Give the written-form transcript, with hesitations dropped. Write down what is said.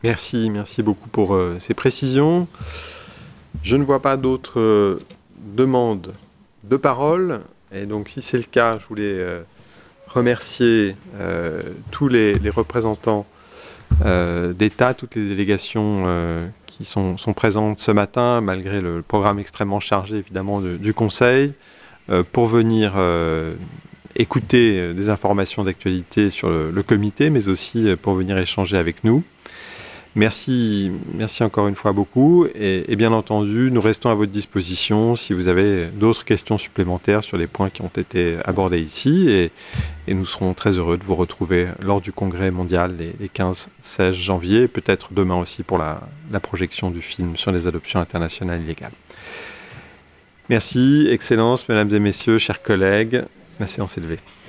Merci beaucoup pour ces précisions. Je ne vois pas d'autres demandes de parole. Et donc, si c'est le cas, je voulais remercier tous les représentants d'État, toutes les délégations qui sont présentes ce matin, malgré le programme extrêmement chargé, évidemment, du Conseil, pour venir écouter des informations d'actualité sur le comité, mais aussi pour venir échanger avec nous. Merci encore une fois beaucoup. Et bien entendu, nous restons à votre disposition si vous avez d'autres questions supplémentaires sur les points qui ont été abordés ici. Et nous serons très heureux de vous retrouver lors du congrès mondial les 15-16 janvier, peut-être demain aussi pour la projection du film sur les adoptions internationales illégales. Merci, Excellences, Mesdames et Messieurs, chers collègues, la séance est levée.